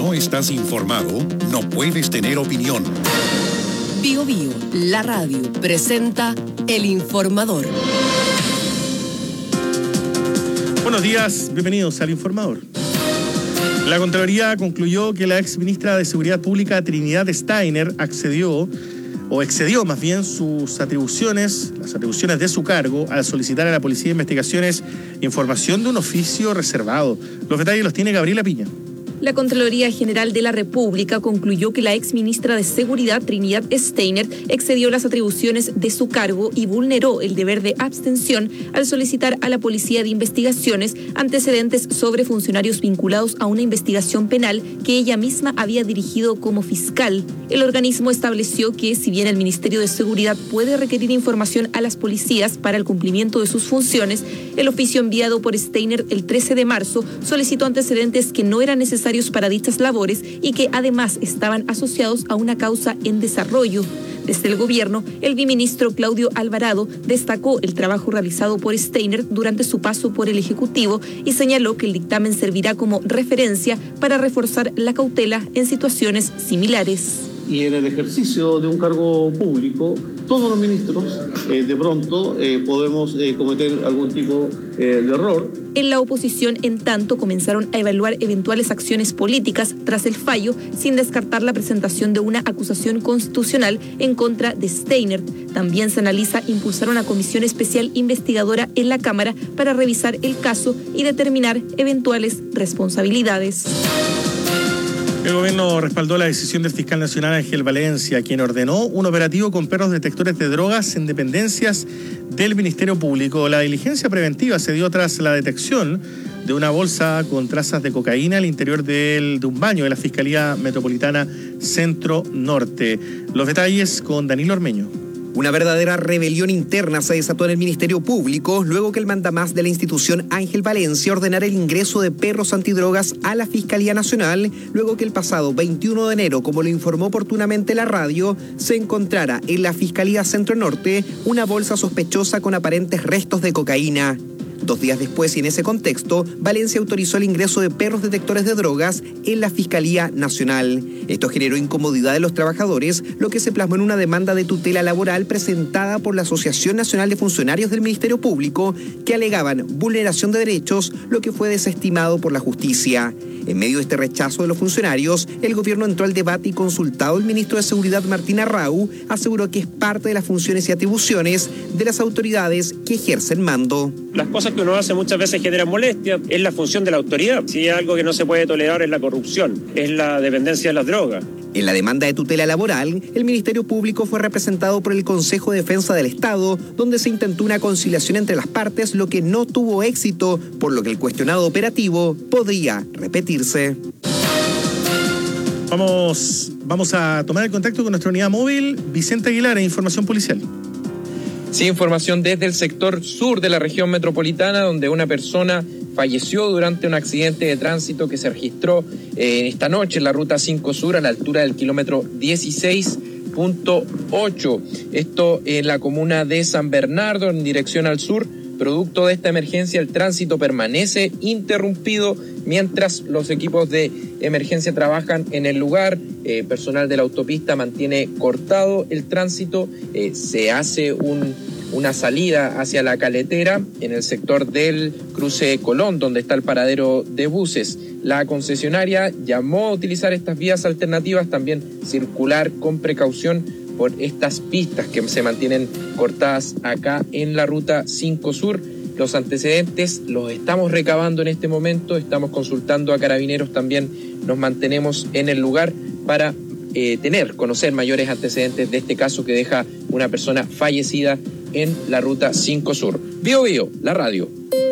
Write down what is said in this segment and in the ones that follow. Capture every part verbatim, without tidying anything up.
no estás informado, no puedes tener opinión. Bio Bio, la radio, presenta El Informador. Buenos días, bienvenidos al Informador. La Contraloría concluyó que la ex ministra de Seguridad Pública, Trinidad Steiner, accedió, o excedió más bien, sus atribuciones, las atribuciones de su cargo, al solicitar a la Policía de Investigaciones información de un oficio reservado. Los detalles los tiene Gabriela Piña. La Contraloría General de la República concluyó que la exministra de Seguridad, Trinidad Steiner, excedió las atribuciones de su cargo y vulneró el deber de abstención al solicitar a la Policía de Investigaciones antecedentes sobre funcionarios vinculados a una investigación penal que ella misma había dirigido como fiscal. El organismo estableció que, si bien el Ministerio de Seguridad puede requerir información a las policías para el cumplimiento de sus funciones, el oficio enviado por Steiner el trece de marzo solicitó antecedentes que no eran necesarios para dichas labores y que además estaban asociados a una causa en desarrollo. Desde el gobierno, el biministro Claudio Alvarado destacó el trabajo realizado por Steiner durante su paso por el Ejecutivo y señaló que el dictamen servirá como referencia para reforzar la cautela en situaciones similares. Y en el ejercicio de un cargo público, todos los ministros, eh, de pronto, eh, podemos eh, cometer algún tipo eh, de error. En la oposición, en tanto, comenzaron a evaluar eventuales acciones políticas tras el fallo, sin descartar la presentación de una acusación constitucional en contra de Steiner. También se analiza impulsar una comisión especial investigadora en la Cámara para revisar el caso y determinar eventuales responsabilidades. El gobierno respaldó la decisión del fiscal nacional Ángel Valencia, quien ordenó un operativo con perros detectores de drogas en dependencias del Ministerio Público. La diligencia preventiva se dio tras la detección de una bolsa con trazas de cocaína al interior del, de un baño de la Fiscalía Metropolitana Centro Norte. Los detalles con Danilo Ormeño. Una verdadera rebelión interna se desató en el Ministerio Público luego que el mandamás de la institución Ángel Valencia ordenara el ingreso de perros antidrogas a la Fiscalía Nacional, luego que el pasado veintiuno de enero, como lo informó oportunamente la radio, se encontrara en la Fiscalía Centro Norte una bolsa sospechosa con aparentes restos de cocaína. Dos días después y en ese contexto, Valencia autorizó el ingreso de perros detectores de drogas en la Fiscalía Nacional. Esto generó incomodidad de los trabajadores, lo que se plasmó en una demanda de tutela laboral presentada por la Asociación Nacional de Funcionarios del Ministerio Público, que alegaban vulneración de derechos, lo que fue desestimado por la justicia. En medio de este rechazo de los funcionarios, el gobierno entró al debate y, consultado el ministro de Seguridad Martín Arrau, aseguró que es parte de las funciones y atribuciones de las autoridades que ejercen mando. Las cosas que uno hace muchas veces generan molestia, es la función de la autoridad. Si hay algo que no se puede tolerar es la corrupción, es la dependencia de las drogas. En la demanda de tutela laboral, el Ministerio Público fue representado por el Consejo de Defensa del Estado, donde se intentó una conciliación entre las partes, lo que no tuvo éxito, por lo que el cuestionado operativo podría repetirse. Vamos, vamos a tomar el contacto con nuestra unidad móvil, Vicente Aguilar, en Información Policial. Sí, información desde el sector sur de la región metropolitana, donde una persona falleció durante un accidente de tránsito que se registró eh, esta noche en la ruta cinco Sur a la altura del kilómetro dieciséis punto ocho. Esto en la comuna de San Bernardo, en dirección al sur. Producto de esta emergencia, el tránsito permanece interrumpido mientras los equipos de emergencia trabajan en el lugar. Eh, personal de la autopista mantiene cortado el tránsito. Eh, se hace un, una salida hacia la Caletera en el sector del cruce Colón, donde está el paradero de buses. La concesionaria llamó a utilizar estas vías alternativas, también circular con precaución por estas pistas que se mantienen cortadas acá en la ruta cinco Sur. Los antecedentes los estamos recabando en este momento, estamos consultando a carabineros también, nos mantenemos en el lugar para eh, tener, conocer mayores antecedentes de este caso que deja una persona fallecida en la ruta cinco Sur. Bio Bio, la radio.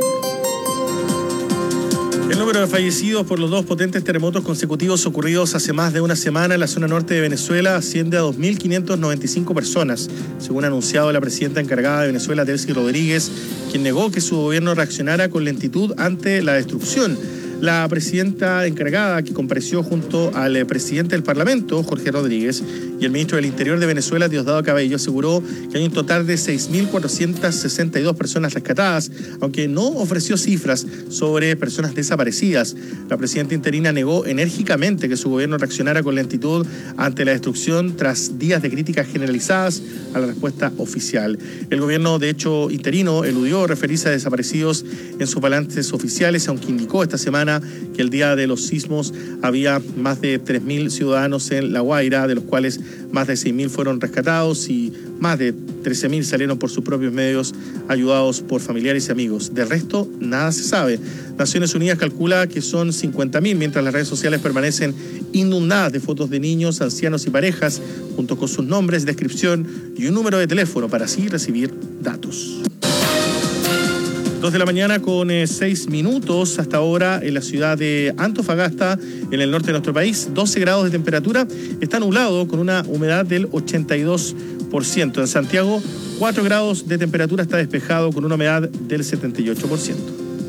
El número de fallecidos por los dos potentes terremotos consecutivos ocurridos hace más de una semana en la zona norte de Venezuela asciende a dos mil quinientas noventa y cinco personas, según ha anunciado la presidenta encargada de Venezuela, Delcy Rodríguez, quien negó que su gobierno reaccionara con lentitud ante la destrucción. La presidenta encargada, que compareció junto al presidente del Parlamento, Jorge Rodríguez, y el ministro del Interior de Venezuela, Diosdado Cabello, aseguró que hay un total de seis mil cuatrocientas sesenta y dos personas rescatadas, aunque no ofreció cifras sobre personas desaparecidas. La presidenta interina negó enérgicamente que su gobierno reaccionara con lentitud ante la destrucción tras días de críticas generalizadas a la respuesta oficial. El gobierno, de hecho, interino eludió referirse a desaparecidos en sus balances oficiales, aunque indicó esta semana que el día de los sismos había más de tres mil ciudadanos en La Guaira, de los cuales más de seis mil fueron rescatados y más de trece mil salieron por sus propios medios, ayudados por familiares y amigos. Del resto, nada se sabe. Naciones Unidas calcula que son cincuenta mil, mientras las redes sociales permanecen inundadas de fotos de niños, ancianos y parejas, junto con sus nombres, descripción y un número de teléfono para así recibir datos. Dos de la mañana con eh, seis minutos hasta ahora en la ciudad de Antofagasta, en el norte de nuestro país, doce grados de temperatura, está nublado con una humedad del ochenta y dos por ciento. En Santiago, cuatro grados de temperatura, está despejado con una humedad del setenta y ocho por ciento.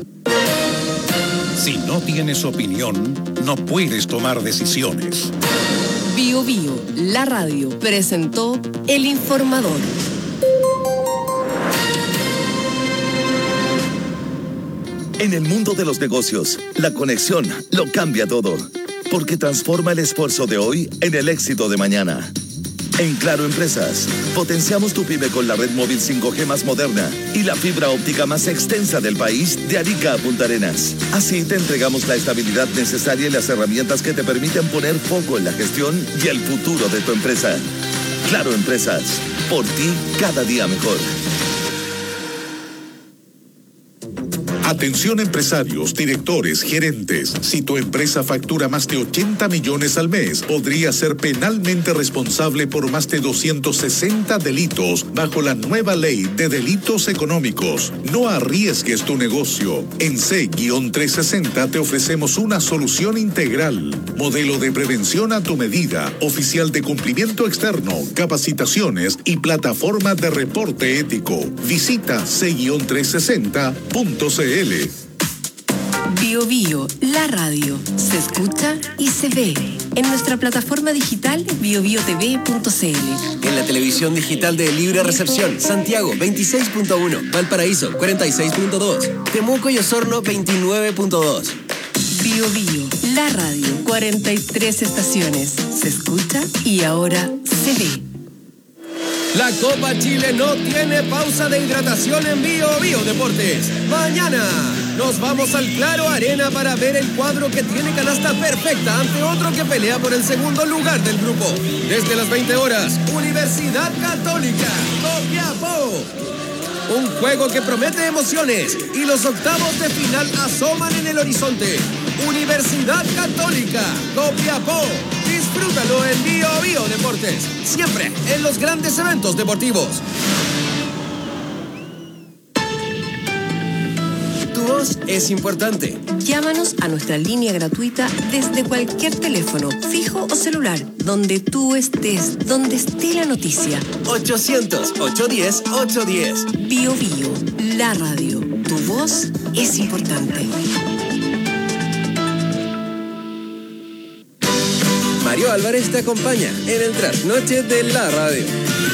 Si no tienes opinión, no puedes tomar decisiones. Bio Bio, la radio, presentó El Informador. En el mundo de los negocios, la conexión lo cambia todo, porque transforma el esfuerzo de hoy en el éxito de mañana. En Claro Empresas, potenciamos tu pyme con la red móvil cinco G más moderna y la fibra óptica más extensa del país, de Arica a Punta Arenas. Así te entregamos la estabilidad necesaria y las herramientas que te permiten poner foco en la gestión y el futuro de tu empresa. Claro Empresas, por ti cada día mejor. Atención empresarios, directores, gerentes. Si tu empresa factura más de ochenta millones al mes, podría ser penalmente responsable por más de doscientos sesenta delitos bajo la nueva ley de delitos económicos. No arriesgues tu negocio. En C trescientos sesenta te ofrecemos una solución integral. Modelo de prevención a tu medida, oficial de cumplimiento externo, capacitaciones y plataforma de reporte ético. Visita C trescientos sesenta punto c l. Bio Bio, la radio, se escucha y se ve en nuestra plataforma digital bio bio t v punto c l. En la televisión digital de Libre Recepción, Santiago veintiséis punto uno, Valparaíso cuarenta y seis punto dos, Temuco y Osorno veintinueve punto dos. Bio Bio, la radio, cuarenta y tres estaciones, se escucha y ahora se ve. La Copa Chile no tiene pausa de hidratación en Bio Bio Deportes. Mañana nos vamos al Claro Arena para ver el cuadro que tiene canasta perfecta ante otro que pelea por el segundo lugar del grupo. Desde las veinte horas, Universidad Católica, Copiapó. Un juego que promete emociones y los octavos de final asoman en el horizonte. Universidad Católica, Copiapó. Disfrútalo en Bio Bio Deportes, siempre en los grandes eventos deportivos. Tu voz es importante. Llámanos a nuestra línea gratuita desde cualquier teléfono, fijo o celular, donde tú estés, donde esté la noticia. ochocientos, ochocientos diez, ochocientos diez. Bio Bio, la radio. Tu voz es importante. Mario Álvarez te acompaña en el trasnoche de la radio.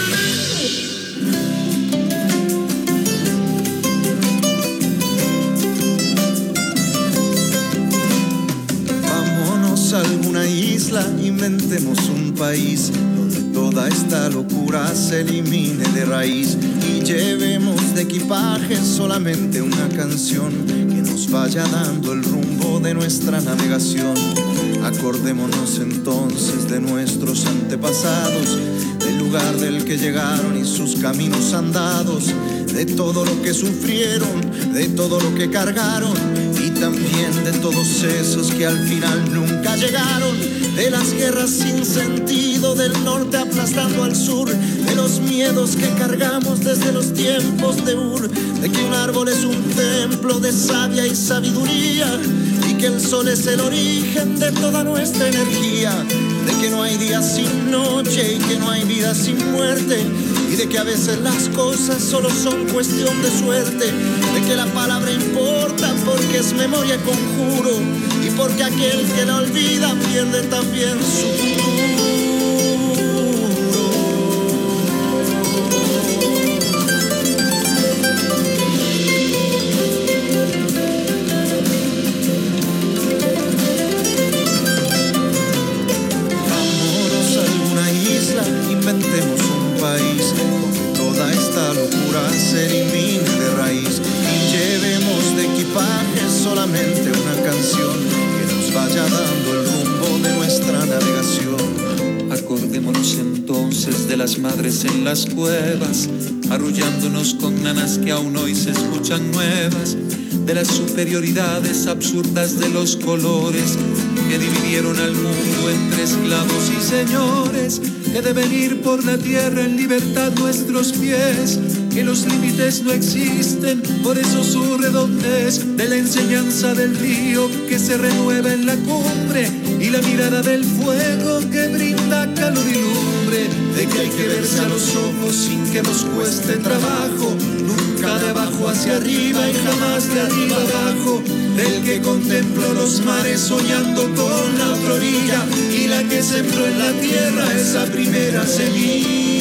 Vámonos a alguna isla, inventemos un país donde toda esta locura se elimine de raíz y llevemos de equipaje solamente una canción que nos vaya dando el rumbo de nuestra navegación. Acordémonos entonces de nuestros antepasados, del lugar del que llegaron y sus caminos andados, de todo lo que sufrieron, de todo lo que cargaron y también de todos esos que al final nunca llegaron, de las guerras sin sentido del norte aplastando al sur, de los miedos que cargamos desde los tiempos de Ur, de que un árbol es un templo de savia y sabiduría, y que el sol es el origen de toda nuestra energía, de que no hay día sin noche y que no hay vida sin muerte, y de que a veces las cosas solo son cuestión de suerte, de que la palabra importa porque es memoria y conjuro, y porque aquel que la olvida pierde también su futuro. dando el rumbo de nuestra navegación. Acordémonos entonces de las madres en las cuevas, arrullándonos con nanas que aún hoy se escuchan nuevas, de las superioridades absurdas de los colores que dividieron al mundo entre esclavos y señores, que deben ir por la tierra en libertad nuestros pies, que los límites no existen, por eso su redondez, de la enseñanza del río que se renueva en la cumbre y la mirada del fuego que brinda calor y lumbre, de que hay que verse a los ojos sin que nos cueste trabajo, nunca de abajo hacia arriba y jamás de arriba abajo, del que contempló los mares soñando con la otra orilla y la que sembró en la tierra esa primera semilla.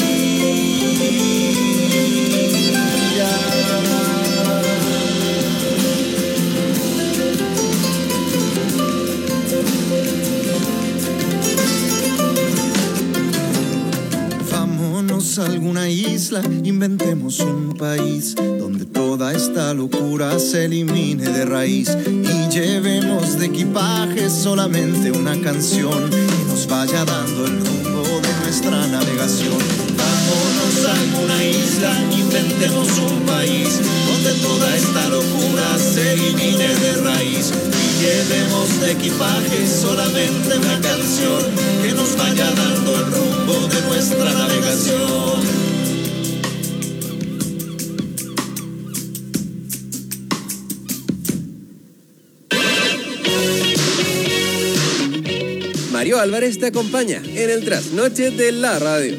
Vámonos a alguna isla, inventemos un país donde toda esta locura se elimine de raíz y llevemos de equipaje solamente una canción que nos vaya dando el rumbo de nuestra navegación. Vámonos a alguna isla, inventemos un país donde toda esta locura se elimine de raíz y llevemos de equipaje solamente una canción que nos vaya dando el rumbo de nuestra navegación. Mario Álvarez te acompaña en el trasnoche de la radio.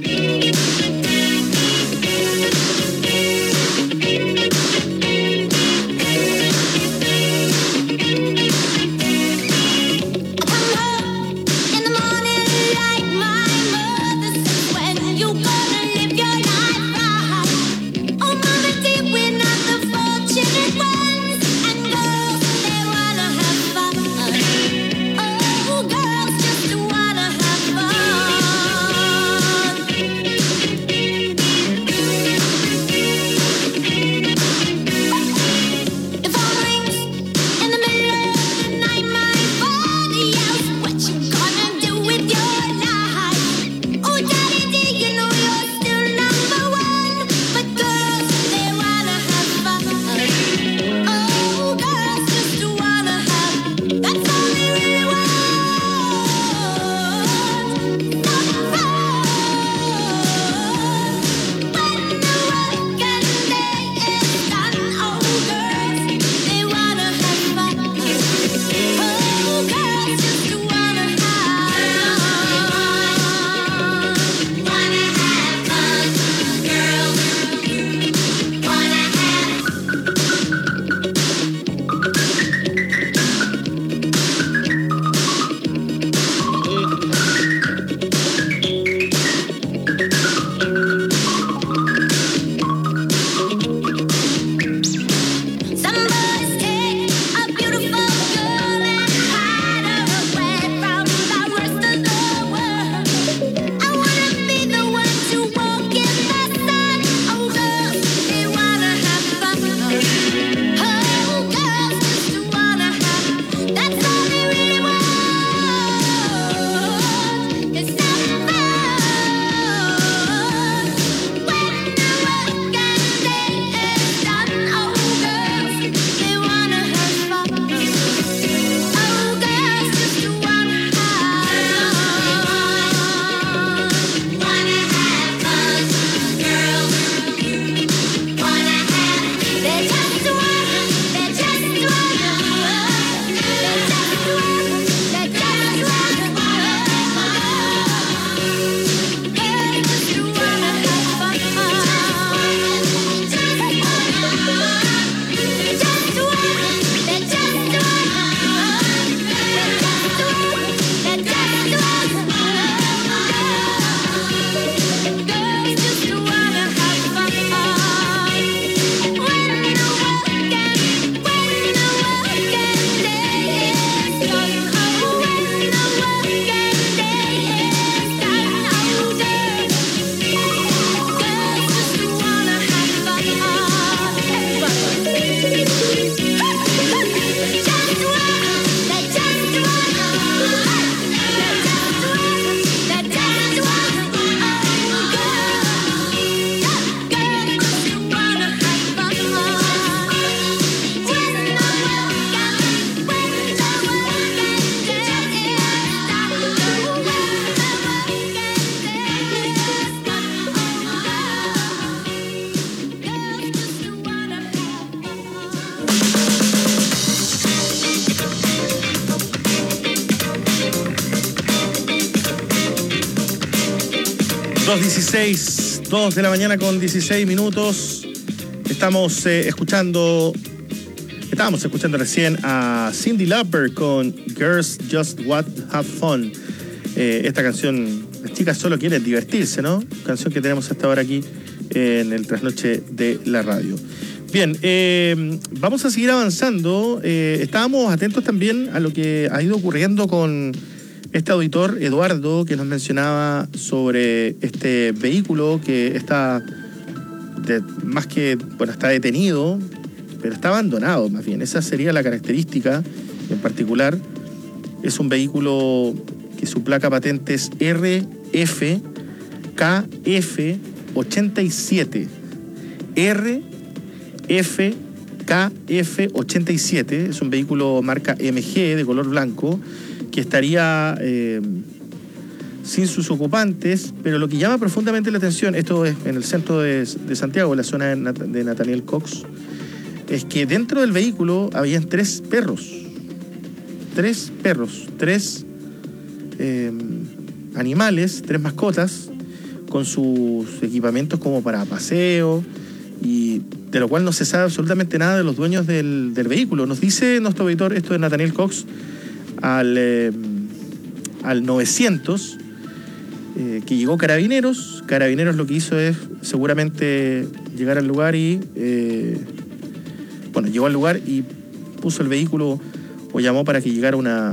dos dieciséis, dos de la mañana con dieciséis minutos. Estamos eh, escuchando, estábamos escuchando recién a Cyndi Lauper con Girls Just Want to Have Fun. Eh, esta canción, las chicas solo quieren divertirse, ¿no? Canción que tenemos hasta ahora aquí eh, en el trasnoche de la radio. Bien, eh, vamos a seguir avanzando. Eh, estábamos atentos también a lo que ha ido ocurriendo con este auditor, Eduardo, que nos mencionaba sobre este vehículo que está, de, más que, bueno, está detenido, pero está abandonado más bien. Esa sería la característica en particular. Es un vehículo que su placa patente es R F K F ochenta y siete. R F K F ochenta y siete, es un vehículo marca M G de color blanco, que estaría eh, sin sus ocupantes, pero lo que llama profundamente la atención, esto es en el centro de, de Santiago, en la zona de, Nat de Nathaniel Cox, es que dentro del vehículo habían tres perros, tres perros, tres eh, animales, tres mascotas, con sus equipamientos como para paseo, y de lo cual no se sabe absolutamente nada de los dueños del, del vehículo. Nos dice nuestro auditor, esto de Nathaniel Cox, al, eh, al novecientos, eh, que llegó Carabineros. Carabineros lo que hizo es seguramente llegar al lugar y, eh, bueno, llegó al lugar y puso el vehículo o llamó para que llegara una,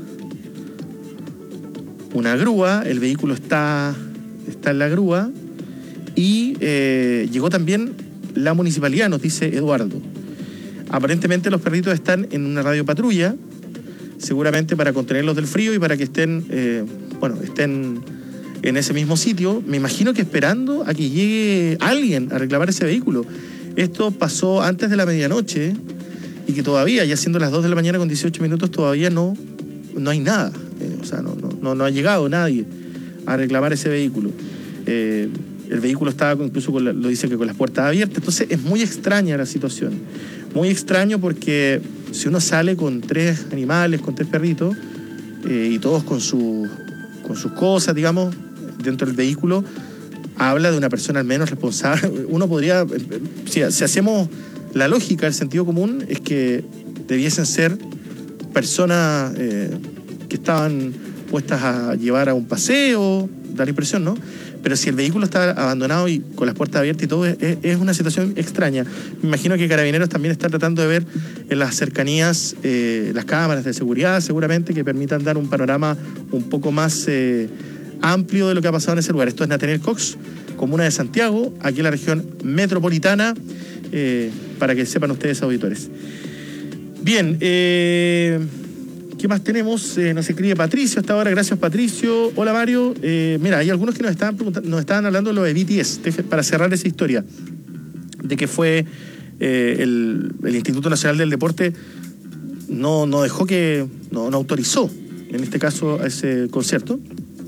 una grúa. El vehículo está, está en la grúa y eh, llegó también la municipalidad, nos dice Eduardo. Aparentemente los perritos están en una radiopatrulla, seguramente para contenerlos del frío y para que estén, eh, bueno, estén en ese mismo sitio. Me imagino que esperando a que llegue alguien a reclamar ese vehículo. Esto pasó antes de la medianoche y que todavía, ya siendo las dos de la mañana con dieciocho minutos, todavía no, no hay nada. Eh, o sea, no, no, no ha llegado nadie a reclamar ese vehículo. Eh, El vehículo estaba incluso, con la, lo dice que con las puertas abiertas. Entonces es muy extraña la situación. Muy extraño porque si uno sale con tres animales, con tres perritos, eh, y todos con, su, con sus cosas, digamos, dentro del vehículo, habla de una persona al menos responsable. Uno podría, si, si hacemos la lógica, el sentido común, es que debiesen ser personas eh, que estaban puestas a llevar a un paseo, da la impresión, ¿no? Pero si el vehículo está abandonado y con las puertas abiertas y todo, es, es una situación extraña. Me imagino que Carabineros también está tratando de ver en las cercanías eh, las cámaras de seguridad, seguramente, que permitan dar un panorama un poco más eh, amplio de lo que ha pasado en ese lugar. Esto es Nathaniel Cox, comuna de Santiago, aquí en la región metropolitana, eh, para que sepan ustedes, auditores. Bien, eh... ¿qué más tenemos? Eh, nos escribe Patricio hasta ahora. Gracias, Patricio. Hola, Mario. Eh, mira, hay algunos que nos estaban preguntando, nos estaban hablando de lo de B T S, para cerrar esa historia, de que fue eh, el, el Instituto Nacional del Deporte no, no dejó que, no, no autorizó, en este caso, a ese concierto.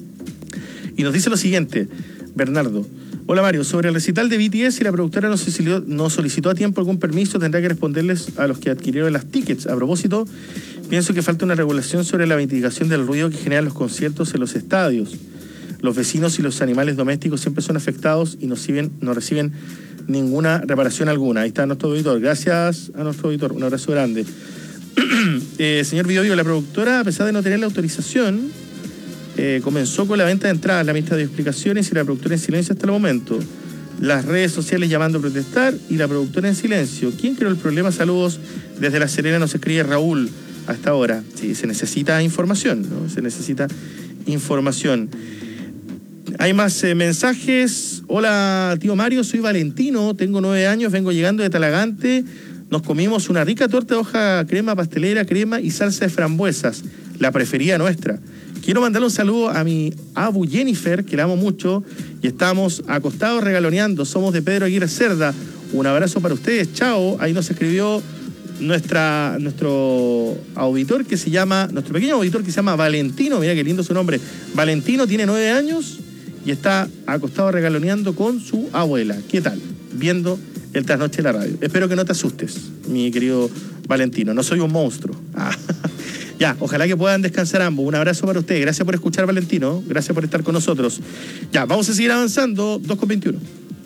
Y nos dice lo siguiente, Bernardo. Hola, Mario. Sobre el recital de B T S, si la productora no solicitó, no solicitó a tiempo algún permiso, tendrá que responderles a los que adquirieron las tickets. A propósito, pienso que falta una regulación sobre la mitigación del ruido que generan los conciertos en los estadios. Los vecinos y los animales domésticos siempre son afectados y no reciben, no reciben ninguna reparación alguna. Ahí está nuestro auditor. Gracias a nuestro auditor. Un abrazo grande. eh, señor Bio Bio, la productora, a pesar de no tener la autorización, eh, comenzó con la venta de entradas. La ministra dio explicaciones y la productora en silencio hasta el momento. Las redes sociales llamando a protestar y la productora en silencio. ¿Quién creó el problema? Saludos desde La Serena, nos escribe Raúl. Hasta ahora, sí, se necesita información, ¿no? Se necesita información. Hay más eh, mensajes. Hola, tío Mario, soy Valentino, tengo nueve años, vengo llegando de Talagante. Nos comimos una rica torta de hoja crema pastelera, crema y salsa de frambuesas, la preferida nuestra. Quiero mandarle un saludo a mi abu Jennifer, que la amo mucho, y estamos acostados regaloneando. Somos de Pedro Aguirre Cerda. Un abrazo para ustedes, chao. Ahí nos escribió nuestra, nuestro auditor que se llama, nuestro pequeño auditor que se llama Valentino, mira qué lindo su nombre. Valentino tiene nueve años y está acostado regaloneando con su abuela. ¿Qué tal? Viendo el trasnoche de la radio. Espero que no te asustes, mi querido Valentino. No soy un monstruo. Ah. Ya, ojalá que puedan descansar ambos. Un abrazo para ustedes. Gracias por escuchar, Valentino. Gracias por estar con nosotros. Ya, vamos a seguir avanzando. dos con veintiuno.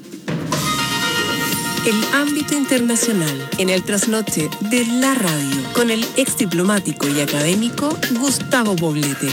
El ámbito internacional en el trasnoche de la radio con el ex diplomático y académico Gustavo Poblete.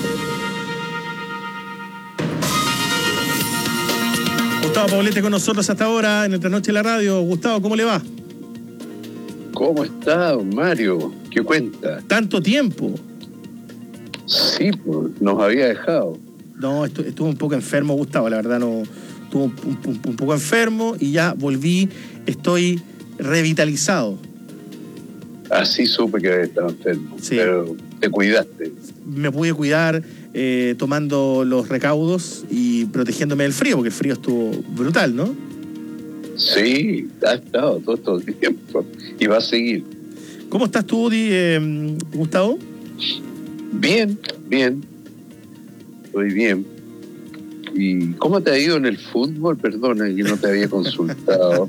Gustavo Poblete con nosotros hasta ahora en el trasnoche de la radio. Gustavo, ¿cómo le va? ¿Cómo está, don Mario? ¿Qué cuenta? Tanto tiempo. Sí, pues, nos había dejado. No, estu- estuve un poco enfermo, Gustavo, la verdad no... Estuve un, un, un poco enfermo y ya volví, estoy revitalizado. Así supe que había estado enfermo, sí. Pero te cuidaste. Me pude cuidar eh, tomando los recaudos y protegiéndome del frío, porque el frío estuvo brutal, ¿no? Sí, ha estado todo, todo el tiempo y va a seguir. ¿Cómo estás tú, eh, Gustavo? Bien, bien. Estoy bien. ¿Y cómo te ha ido en el fútbol? Perdona, que no te había consultado.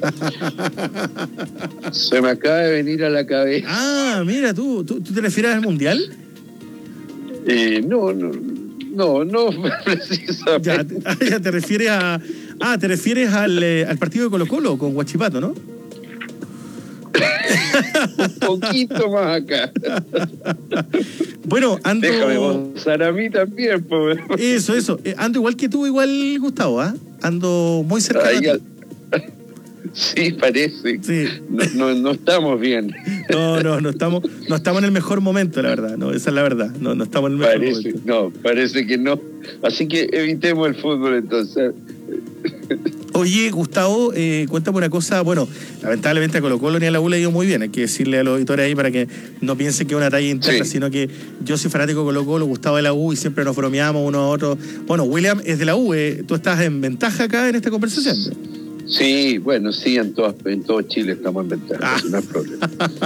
Se me acaba de venir a la cabeza. Ah, mira, ¿tú, tú, ¿tú te refieres al Mundial? Eh, no, no, no, no precisamente. Ya, ya te refieres a... Ah, te refieres al, eh, al partido de Colo-Colo con Huachipato, ¿no? Un poquito más acá. Bueno, ando... Déjame gozar a mí también, pues. Eso, eso. Eh, ando igual que tú, igual, Gustavo, ¿ah? ¿eh? Ando muy cerca Ay, de ti. Sí, parece. Sí. No, no, no estamos bien. No, no, no estamos, no estamos en el mejor momento, la verdad. No, esa es la verdad. No, no estamos en el mejor parece, momento. No, parece que no. Así que evitemos el fútbol entonces. Oye, Gustavo, eh, cuéntame una cosa. Bueno, lamentablemente a Colo-Colo ni a la U le ha ido muy bien. Hay que decirle a los auditores ahí para que no piensen que es una talla interna, sí. Sino que yo soy fanático de Colo-Colo, Gustavo de la U, y siempre nos bromeamos uno a otro. Bueno, William es de la U. Eh. ¿Tú estás en ventaja acá en esta conversación? Sí, bueno, sí, en, todas, en todo Chile estamos en ventaja, ah. No hay problema.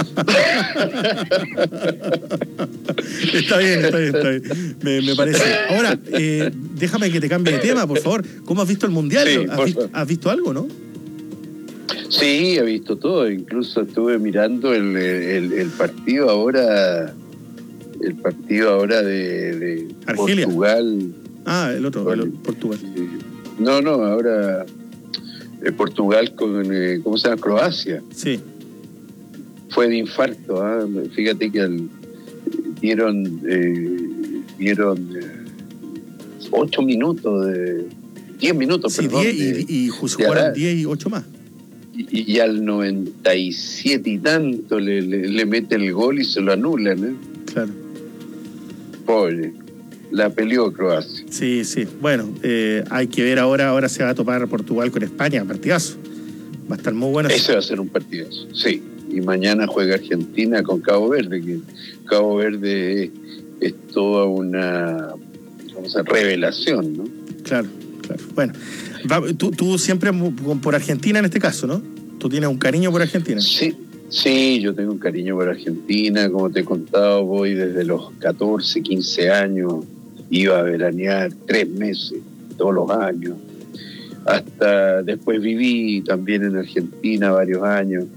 Está bien, está bien, está bien. Me, me parece. Ahora, eh, déjame que te cambie de tema, por favor. ¿Cómo has visto el Mundial? Sí, ¿Has, visto, ¿Has visto algo, no? Sí, he visto todo. Incluso estuve mirando el, el, el partido ahora, el partido ahora de, de Portugal. Ah, el otro, el, Portugal. No, no, ahora... Portugal con, eh, ¿cómo se llama? Croacia. Sí. Fue de infarto, ¿eh? Fíjate que al, dieron, eh, dieron eh, ocho minutos, de diez minutos, sí, perdón. diez, de, y, y jugaron diez y ocho más. Y, y al noventa y siete y tanto le, le, le mete el gol y se lo anulan, ¿eh? Claro. Pobre. La peleó Croacia. Sí, sí. Bueno, eh, hay que ver ahora, ahora se va a topar Portugal con España, partidazo. Va a estar muy bueno. Ese va a ser un partidazo, sí. Y mañana juega Argentina con Cabo Verde, que Cabo Verde es, es toda una, vamos a revelación, ¿no? Claro, claro. Bueno, va, tú, tú siempre por Argentina en este caso, ¿no? Tú tienes un cariño por Argentina. Sí. Sí, yo tengo un cariño por Argentina, como te he contado, voy desde los catorce, quince años, iba a veranear tres meses, todos los años, hasta después viví también en Argentina varios años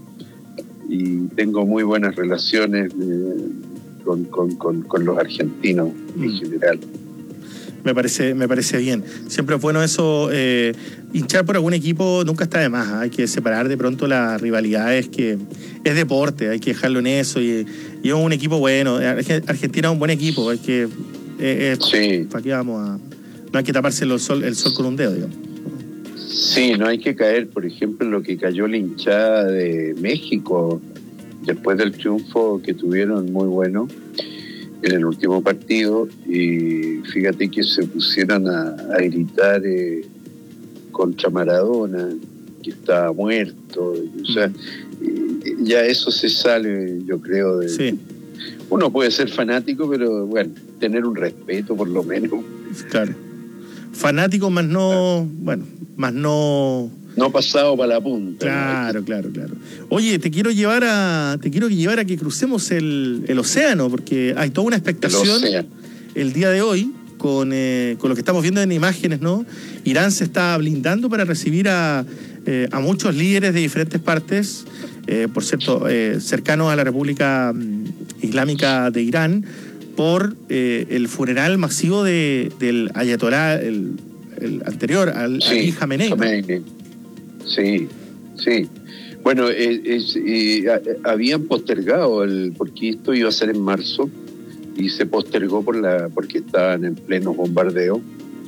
y tengo muy buenas relaciones eh, con, con, con, con los argentinos mm. en general. Me parece, me parece bien. Siempre es bueno eso, eh, hinchar por algún equipo nunca está de más. ¿eh? Hay que separar de pronto las rivalidades, que es deporte, hay que dejarlo en eso. Y, y es un equipo bueno. Argentina es un buen equipo. Hay que, eh, eh, sí. ¿Para qué vamos a...? No hay que taparse el sol, el sol con un dedo, digamos. Sí, no hay que caer, por ejemplo, en lo que cayó la hinchada de México después del triunfo que tuvieron muy bueno en el último partido, y fíjate que se pusieron a, a gritar eh, contra Maradona, que estaba muerto, o sea, eh, ya eso se sale, yo creo, de... Sí. Uno puede ser fanático, pero bueno, tener un respeto por lo menos. Claro. Fanático más no, bueno, más no... No pasado para la punta. Claro, ¿no? claro, claro. Oye, te quiero llevar a te quiero llevar a que crucemos el, el océano, porque hay toda una expectación el, el día de hoy con, eh, con lo que estamos viendo en imágenes, ¿no? Irán se está blindando para recibir a, eh, a muchos líderes de diferentes partes, eh, por cierto, eh, cercanos a la República Islámica de Irán por eh, el funeral masivo de, del ayatolá, el, el anterior, al sí, Ali Khamenei. Khamenei. Sí, sí. Bueno, eh, es, eh, habían postergado, el, porque esto iba a ser en marzo, y se postergó por la porque estaban en pleno bombardeo,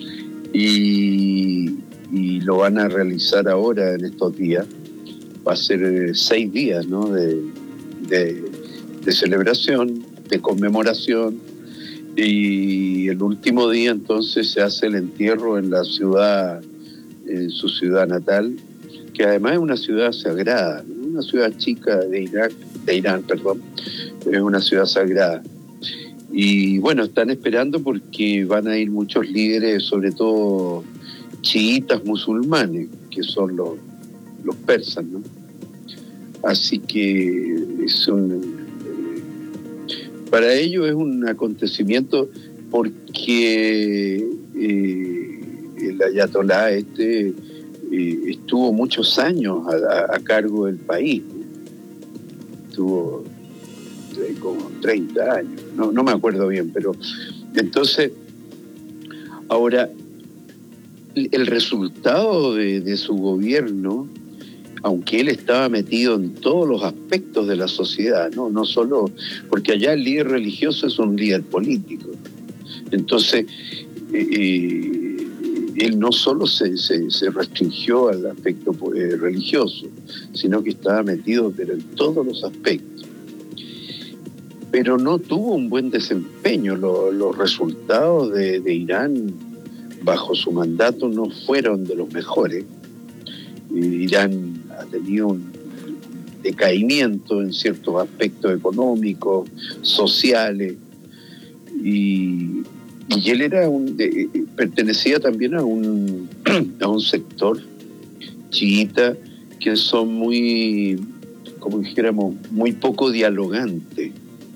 y, y lo van a realizar ahora en estos días. Va a ser eh, seis días, ¿no? de, de, de celebración, de conmemoración, y el último día entonces se hace el entierro en la ciudad, en su ciudad natal, que además es una ciudad sagrada, ¿no? Una ciudad chica de Irak, de Irán, perdón, es una ciudad sagrada. Y bueno, están esperando porque van a ir muchos líderes, sobre todo chiitas musulmanes, que son los, los persas, ¿no? Así que es un, para ellos es un acontecimiento porque eh, el ayatolá este eh, estuvo muchos años a, a cargo del país, ¿no? Estuvo como treinta años, no, no me acuerdo bien, pero entonces ahora el resultado de, de su gobierno, aunque él estaba metido en todos los aspectos de la sociedad, no, no solo, porque allá el líder religioso es un líder político, entonces eh, él no solo se, se, se restringió al aspecto eh, religioso, sino que estaba metido pero en todos los aspectos. Pero no tuvo un buen desempeño. Los, los resultados de, de Irán bajo su mandato no fueron de los mejores. Irán ha tenido un decaimiento en ciertos aspectos económicos, sociales, y, y él era un, de, pertenecía también a un, a un sector chiita que son muy, como dijéramos, muy poco dialogantes.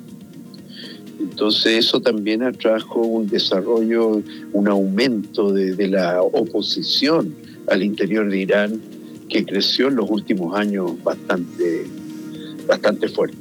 Entonces eso también atrajo un desarrollo, un aumento de, de la oposición al interior de Irán, que creció en los últimos años bastante, bastante fuerte.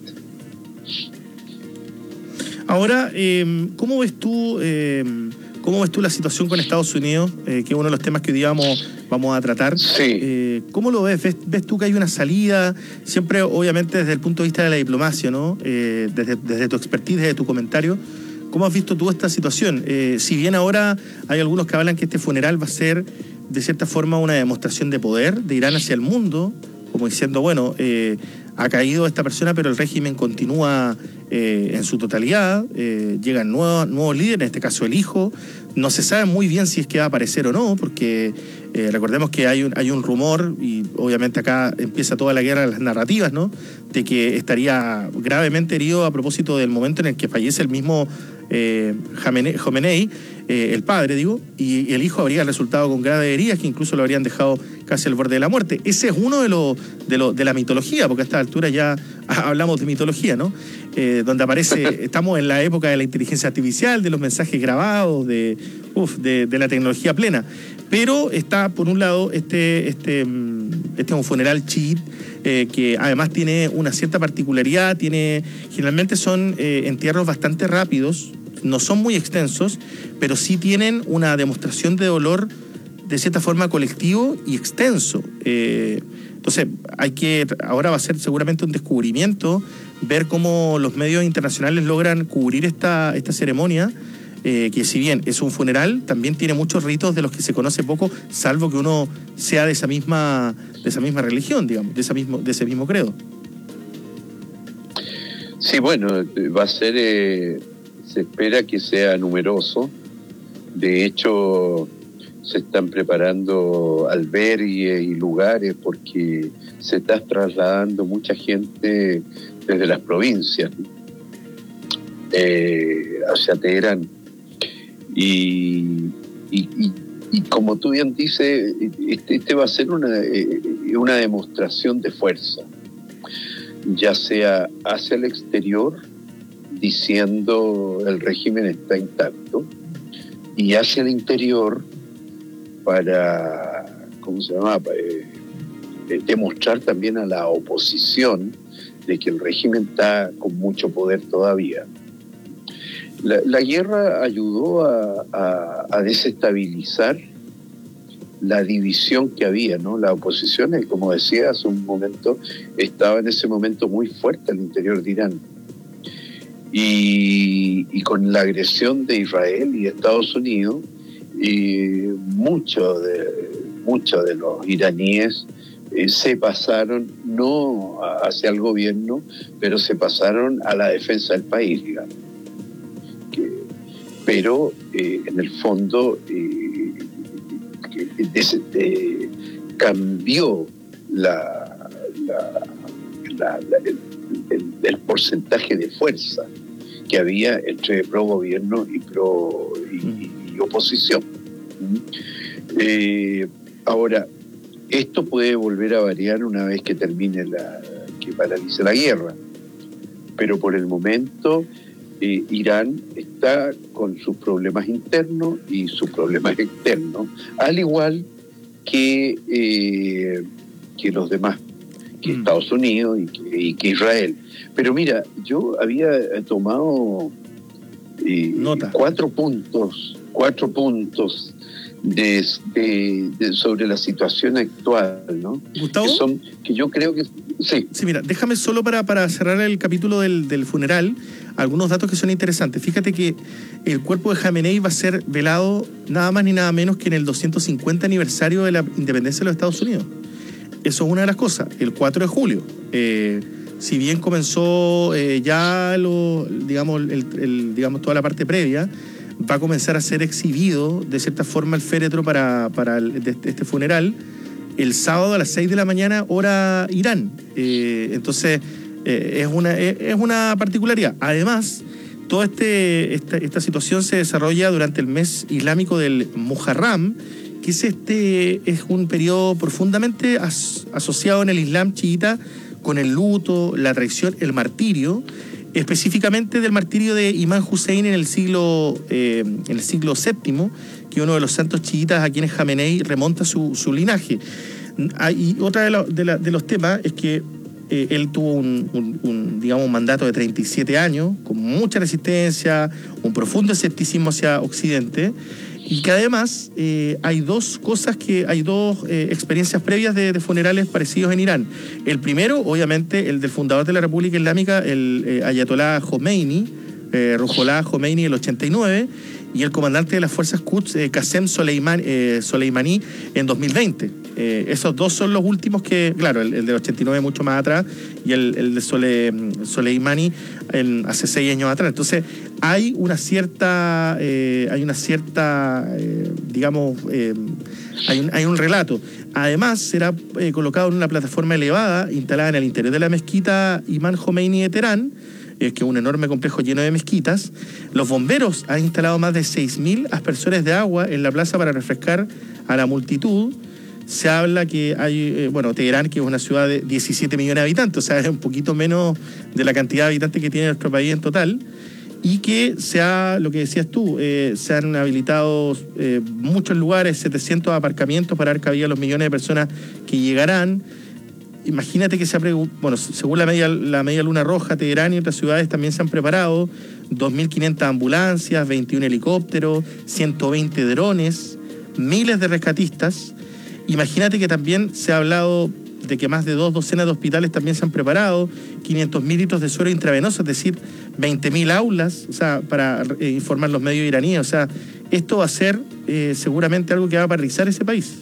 Ahora, eh, ¿cómo ves tú, eh, cómo ves tú la situación con Estados Unidos, eh, que es uno de los temas que hoy día vamos, vamos a tratar? Sí. Eh, ¿Cómo lo ves? ves? ¿Ves tú que hay una salida? Siempre, obviamente, desde el punto de vista de la diplomacia, ¿no? Eh, desde, desde tu expertise, desde tu comentario. ¿Cómo has visto tú esta situación? Eh, si bien ahora hay algunos que hablan que este funeral va a ser, de cierta forma, una demostración de poder de Irán hacia el mundo, como diciendo, bueno, eh, ha caído esta persona, pero el régimen continúa eh, en su totalidad, eh, llegan nuevos, nuevos líderes, en este caso el hijo, no se sabe muy bien si es que va a aparecer o no, porque eh, recordemos que hay un, hay un rumor, y obviamente acá empieza toda la guerra de las narrativas, ¿no?, de que estaría gravemente herido a propósito del momento en el que fallece el mismo eh, Khamenei, eh, el padre, digo, y, y el hijo habría resultado con graves heridas que incluso lo habrían dejado casi al borde de la muerte. Ese es uno de los de, lo, de la mitología, porque a esta altura ya hablamos de mitología, ¿no? Eh, donde aparece, estamos en la época de la inteligencia artificial, de los mensajes grabados, de, uf, de, de la tecnología plena. Pero está, por un lado, este, este, este es un funeral chií, eh, que además tiene una cierta particularidad, tiene, generalmente son eh, entierros bastante rápidos, no son muy extensos, pero sí tienen una demostración de dolor de cierta forma colectivo y extenso. Eh, entonces, hay que, ahora va a ser seguramente un descubrimiento ver cómo los medios internacionales logran cubrir esta, esta ceremonia, eh, que si bien es un funeral, también tiene muchos ritos de los que se conoce poco, salvo que uno sea de esa misma, de esa misma religión, digamos, de esa mismo, de ese mismo credo. Sí, bueno, va a ser, eh, se espera que sea numeroso. De hecho, se están preparando albergues y lugares porque se está trasladando mucha gente desde las provincias eh, hacia Teherán. Y, y, y, y como tú bien dices, este, este va a ser una, eh, una demostración de fuerza, ya sea hacia el exterior, diciendo el régimen está intacto, y hacia el interior para, ¿cómo se llama?, Eh, demostrar también a la oposición de que el régimen está con mucho poder todavía. La, la guerra ayudó a, a, a desestabilizar la división que había, ¿no? La oposición, como decía hace un momento, estaba en ese momento muy fuerte al interior de Irán. Y, y con la agresión de Israel y Estados Unidos, y muchos de, mucho de los iraníes eh, se pasaron, no hacia el gobierno, pero se pasaron a la defensa del país, digamos. Que, pero eh, en el fondo eh, de, de, cambió la, la, la, la, el, el, el porcentaje de fuerza que había entre pro gobierno y pro y, y oposición. Eh, ahora, esto puede volver a variar una vez que termine la, que paralice la guerra, pero por el momento eh, Irán está con sus problemas internos y sus problemas externos, al igual que, eh, que los demás, que mm. Estados Unidos y que, y que Israel. Pero mira, yo había tomado eh, cuatro puntos, cuatro puntos de, de, de sobre la situación actual, ¿no? Gustavo, que son, que yo creo que sí. Sí, mira, déjame solo para, para cerrar el capítulo del, del funeral, algunos datos que son interesantes. Fíjate que el cuerpo de Jamenei va a ser velado nada más ni nada menos que en el doscientos cincuenta aniversario de la independencia de los Estados Unidos. Eso es una de las cosas. El cuatro de julio. Eh, si bien comenzó eh, ya lo, digamos, el, el, digamos, toda la parte previa, va a comenzar a ser exhibido de cierta forma el féretro para, para el, de este funeral el sábado a las seis de la mañana, hora Irán. Eh, entonces, eh, es, una, es, es una particularidad. Además, toda este, esta, esta situación se desarrolla durante el mes islámico del Muharram, que es, este, es un periodo profundamente as, asociado en el Islam chiita con el luto, la traición, el martirio, específicamente del martirio de Imam Hussein en el siglo, eh, en el siglo séptimo, que es uno de los santos chiitas a quienes Jamenei remonta su, su linaje. Y otra de, la, de, la, de los temas es que eh, él tuvo un, un, un, digamos, un mandato de treinta y siete años, con mucha resistencia, un profundo escepticismo hacia Occidente, y que además eh, hay dos cosas que, hay dos eh, experiencias previas de, de funerales parecidos en Irán. El primero, obviamente, el del fundador de la República Islámica, el eh, Ayatollah Khomeini, eh, Ruhollah Khomeini, el ochenta y nueve, y el comandante de las fuerzas Quds, eh, Qasem Soleimani, eh, Soleimani, en dos mil veinte. Eh, esos dos son los últimos que, claro, el, el del ochenta y nueve mucho más atrás, y el, el de Sole, Soleimani en, hace seis años atrás. Entonces, hay una cierta, eh, hay una cierta, eh, digamos, eh, hay, un, hay un relato. Además, será eh, colocado en una plataforma elevada, instalada en el interior de la mezquita Imam Khomeini de Teherán, eh, que es un enorme complejo lleno de mezquitas. Los bomberos han instalado más de seis mil aspersores de agua en la plaza para refrescar a la multitud. Se habla que hay, eh, bueno, Teherán, que es una ciudad de diecisiete millones de habitantes, o sea, es un poquito menos de la cantidad de habitantes que tiene nuestro país en total, y que se ha, lo que decías tú, eh, se han habilitado eh, muchos lugares, setecientos aparcamientos para dar cabida a los millones de personas que llegarán. Imagínate que se ha, bueno, según la media, la media luna roja, Teherán y otras ciudades también se han preparado dos mil quinientas ambulancias, veintiún helicópteros, ciento veinte drones, miles de rescatistas. Imagínate que también se ha hablado de que más de dos docenas de hospitales también se han preparado, quinientos mil litros de suero intravenoso, es decir, veinte mil aulas, o sea, para eh, informar los medios iraníes. O sea, esto va a ser eh, seguramente algo que va a paralizar ese país.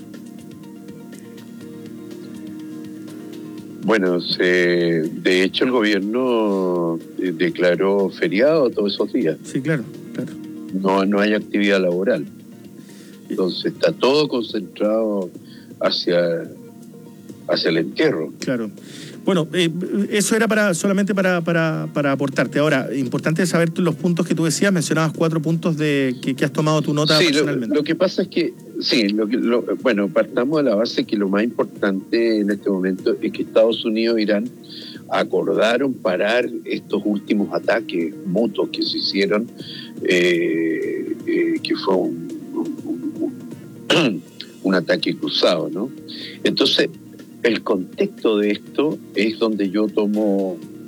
Bueno, se, de hecho el gobierno declaró feriado todos esos días. Sí, claro, claro. No, no hay actividad laboral. Entonces está todo concentrado hacia, hacia el entierro. Claro. Bueno, eh, eso era para solamente para, para, para aportarte. Ahora, importante saber los puntos que tú decías, mencionabas cuatro puntos de que, que has tomado tu nota sí, personalmente. Lo, lo que pasa es que, sí, lo, lo, bueno, partamos de la base que lo más importante en este momento es que Estados Unidos e Irán acordaron parar estos últimos ataques mutuos que se hicieron, eh, eh, que fue un, un, un, un ataque cruzado, ¿no? Entonces, el contexto de esto es donde yo tomo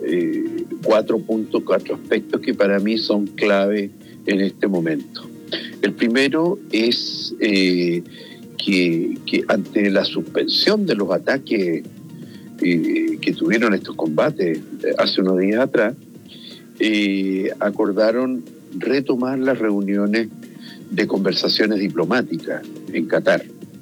eh, cuatro puntos, cuatro aspectos que para mí son clave en este momento. El primero es eh, que, que ante la suspensión de los ataques eh, que tuvieron estos combates hace unos días atrás, eh, acordaron retomar las reuniones de conversaciones diplomáticas en Qatar.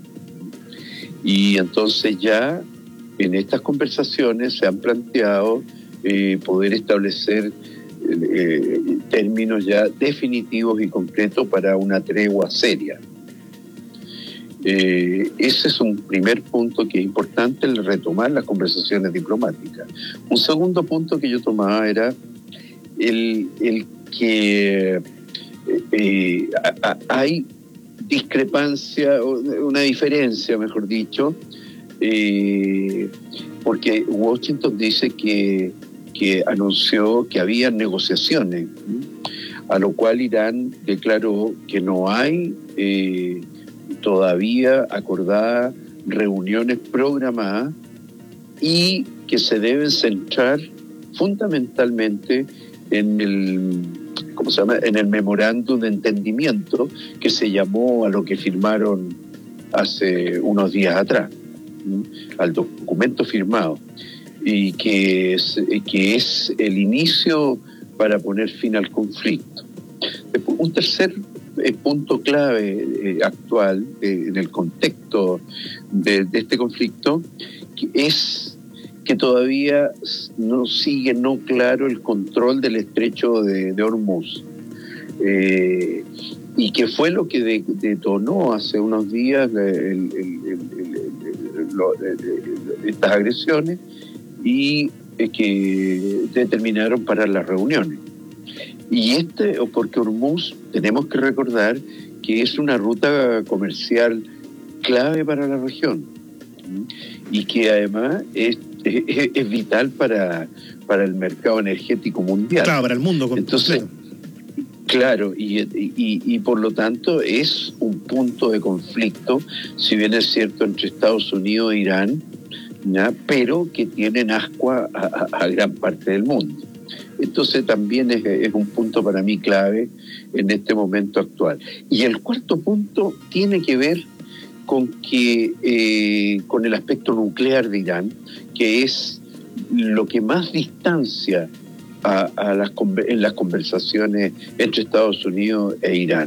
Y entonces ya en estas conversaciones se han planteado eh, poder establecer eh, términos ya definitivos y concretos para una tregua seria. Eh, ese es un primer punto que es importante, el retomar las conversaciones diplomáticas. Un segundo punto que yo tomaba era el, el que eh, a, a, hay discrepancia, una diferencia, mejor dicho, eh, porque Washington dice que, que anunció que había negociaciones, ¿sí? A lo cual Irán declaró que no hay eh, todavía acordadas reuniones programadas y que se deben centrar fundamentalmente en el, ¿cómo se llama?, en el memorándum de entendimiento que se llamó a lo que firmaron hace unos días atrás, ¿sí?, al documento firmado, y que es, que es el inicio para poner fin al conflicto. Un tercer eh, punto clave eh, actual eh, en el contexto de, de este conflicto que es que todavía no sigue no claro el control del estrecho de, de Hormuz, eh, y que fue lo que de, detonó hace unos días el, el, el, el, el, lo, el, estas agresiones y eh, que determinaron parar las reuniones. Y este, porque Hormuz, tenemos que recordar que es una ruta comercial clave para la región y que además es, es, es vital para, para el mercado energético mundial. Claro, para el mundo. Entonces, claro, y, y, y por lo tanto es un punto de conflicto, si bien es cierto, entre Estados Unidos e Irán, ¿ya?, pero que tienen ascua a, a, a gran parte del mundo. Entonces también es, es un punto para mí clave en este momento actual. Y el cuarto punto tiene que ver con que eh, con el aspecto nuclear de Irán, que es lo que más distancia a, a las, en las conversaciones entre Estados Unidos e Irán.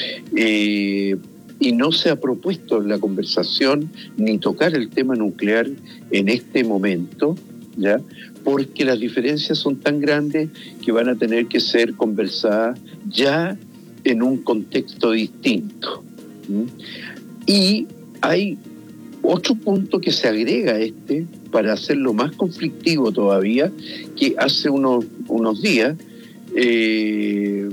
Eh, y no se ha propuesto la conversación ni tocar el tema nuclear en este momento, ¿ya?, porque las diferencias son tan grandes que van a tener que ser conversadas ya en un contexto distinto. ¿Mm? Y hay otro punto que se agrega a este para hacerlo más conflictivo todavía, que hace unos, unos días eh,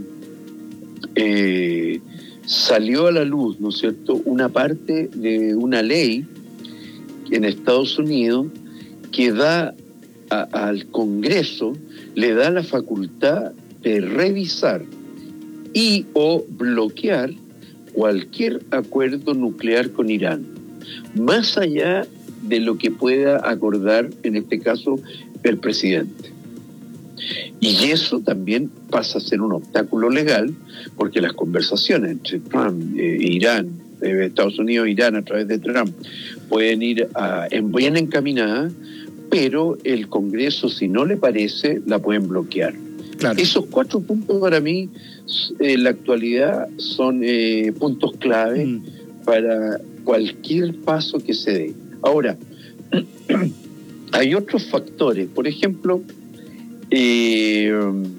eh, salió a la luz, ¿no es cierto?, una parte de una ley en Estados Unidos que da a, al Congreso, le da la facultad de revisar y o bloquear cualquier acuerdo nuclear con Irán, más allá de lo que pueda acordar, en este caso, el presidente. Y eso también pasa a ser un obstáculo legal, porque las conversaciones entre Trump e Irán, eh, Estados Unidos e Irán a través de Trump, pueden ir a, en bien encaminadas, pero el Congreso, si no le parece, la pueden bloquear. Claro. Esos cuatro puntos para mí, en la actualidad, son eh, puntos clave mm. para cualquier paso que se dé. Ahora, hay otros factores. Por ejemplo, eh,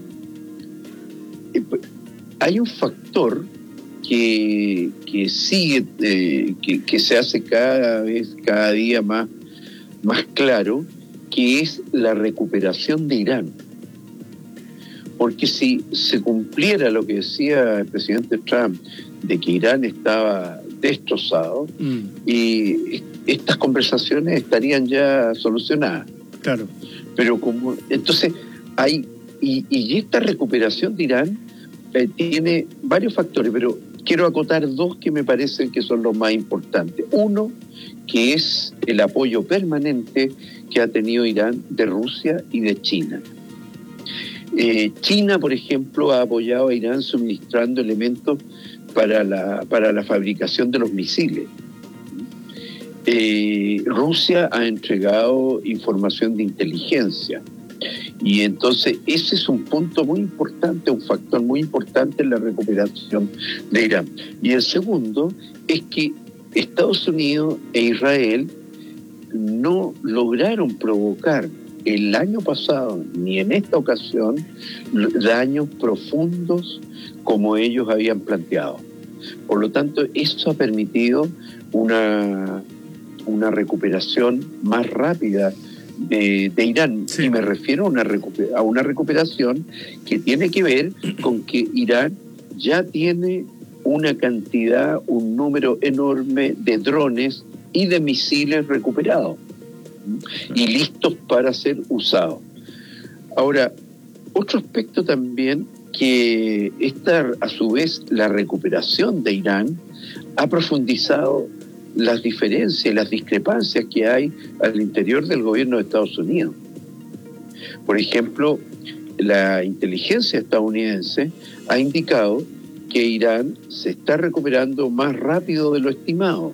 hay un factor que, que sigue, eh, que, que se hace cada vez, cada día más, más claro, que es la recuperación de Irán. Porque si se cumpliera lo que decía el presidente Trump, de que Irán estaba destrozado, mm. y estas conversaciones estarían ya solucionadas. Claro. Pero como entonces hay y, y esta recuperación de Irán eh, tiene varios factores, pero quiero acotar dos que me parecen que son los más importantes. Uno, que es el apoyo permanente que ha tenido Irán de Rusia y de China. Eh, China, por ejemplo, ha apoyado a Irán suministrando elementos para la, para la fabricación de los misiles. Eh, Rusia ha entregado información de inteligencia. Y entonces ese es un punto muy importante, un factor muy importante en la recuperación de Irán. Y el segundo es que Estados Unidos e Israel no lograron provocar el año pasado, ni en esta ocasión, daños profundos como ellos habían planteado. Por lo tanto, eso ha permitido una, una recuperación más rápida de, de Irán. Sí. Y me refiero a una, recuper- a una recuperación que tiene que ver con que Irán ya tiene una cantidad, un número enorme de drones y de misiles recuperados y listos para ser usados. Ahora, otro aspecto también, que esta, a su vez, la recuperación de Irán ha profundizado las diferencias, las discrepancias que hay al interior del gobierno de Estados Unidos. Por ejemplo, la inteligencia estadounidense ha indicado que Irán se está recuperando más rápido de lo estimado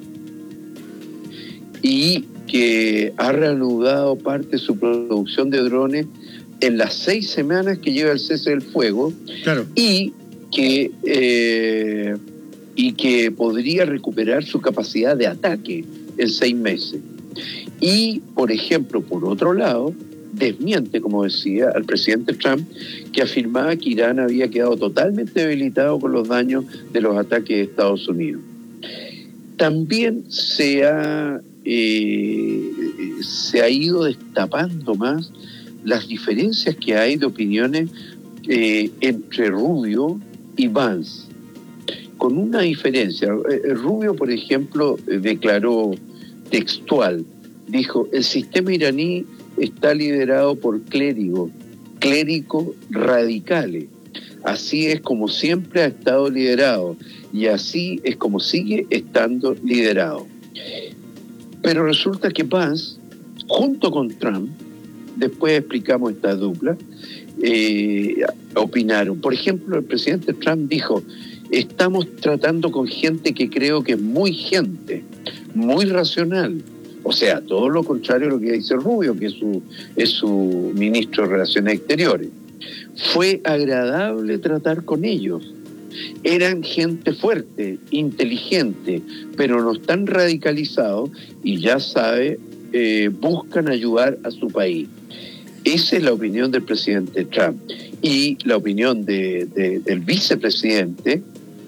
y que ha reanudado parte de su producción de drones en las seis semanas que lleva el cese del fuego. Claro. y que eh, y que podría recuperar su capacidad de ataque en seis meses. Y, por ejemplo, por otro lado, desmiente, como decía, al presidente Trump, que afirmaba que Irán había quedado totalmente debilitado con los daños de los ataques de Estados Unidos. También se ha, eh, se ha ido destapando más las diferencias que hay de opiniones eh, entre Rubio y Vance, con una diferencia. Eh, Rubio, por ejemplo, eh, declaró textual, dijo: el sistema iraní está liderado por clérigos, clérigos radicales. Así es como siempre ha estado liderado y así es como sigue estando liderado. Pero resulta que Vance, junto con Trump, después explicamos esta dupla, eh, opinaron. Por ejemplo, el presidente Trump dijo: estamos tratando con gente que creo que es muy gente, muy racional. O sea, todo lo contrario a lo que dice Rubio, que es su, es su ministro de Relaciones Exteriores. Fue agradable tratar con ellos. Eran gente fuerte, inteligente, pero no están radicalizados y ya sabe, eh, buscan ayudar a su país. Esa es la opinión del presidente Trump. Y la opinión de, de, del vicepresidente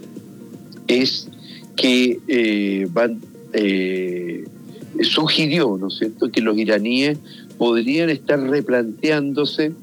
es que eh, van, eh, sugirió, ¿no es cierto?, que los iraníes podrían estar replanteándose